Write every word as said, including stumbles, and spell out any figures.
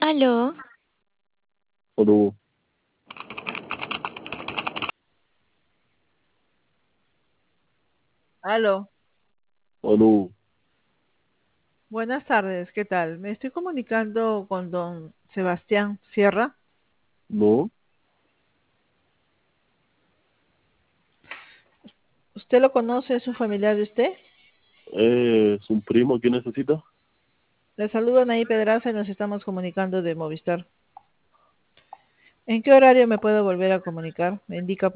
Aló, Aló, Aló, aló, buenas tardes, ¿qué tal? Me estoy comunicando con don Sebastián Sierra. no, ¿Usted lo conoce? ¿Es un familiar de usted? es un primo que necesita. Le saludo Nayib Pedraza y nos estamos comunicando de Movistar. ¿En qué horario me puedo volver a comunicar? Me indica